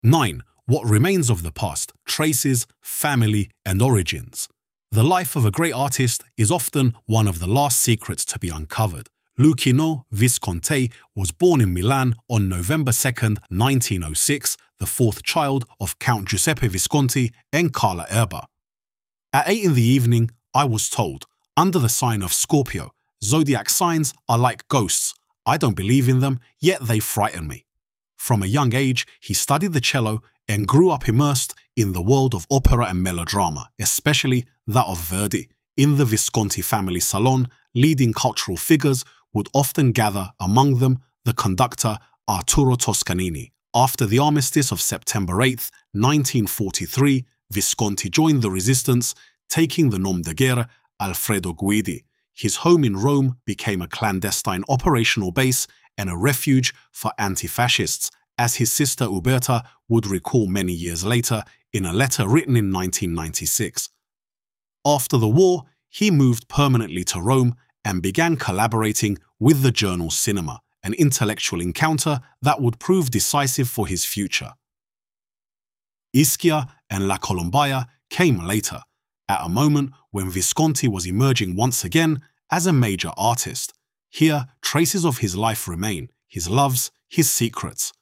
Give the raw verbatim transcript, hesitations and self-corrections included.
nine. What remains of the past, traces, family, and origins. The life of a great artist is often one of the last secrets to be uncovered. Luchino Visconti was born in Milan on November second, nineteen oh six, the fourth child of Count Giuseppe Visconti and Carla Erba. At eight in the evening, I was told, under the sign of Scorpio, zodiac signs are like ghosts. I don't believe in them, yet they frighten me. From a young age, he studied the cello and grew up immersed in the world of opera and melodrama, especially that of Verdi. In the Visconti family salon, leading cultural figures would often gather, among them the conductor Arturo Toscanini. After the armistice of September eighth, nineteen forty-three, Visconti joined the resistance, taking the nom de guerre Alfredo Guidi. His home in Rome became a clandestine operational base and a refuge for anti-fascists, as his sister Uberta would recall many years later in a letter written in nineteen ninety-six. After the war, he moved permanently to Rome and began collaborating with the journal Cinema, an intellectual encounter that would prove decisive for his future. Ischia and La Colombaia came later, at a moment when Visconti was emerging once again as a major artist. Here, traces of his life remain, his loves, his secrets.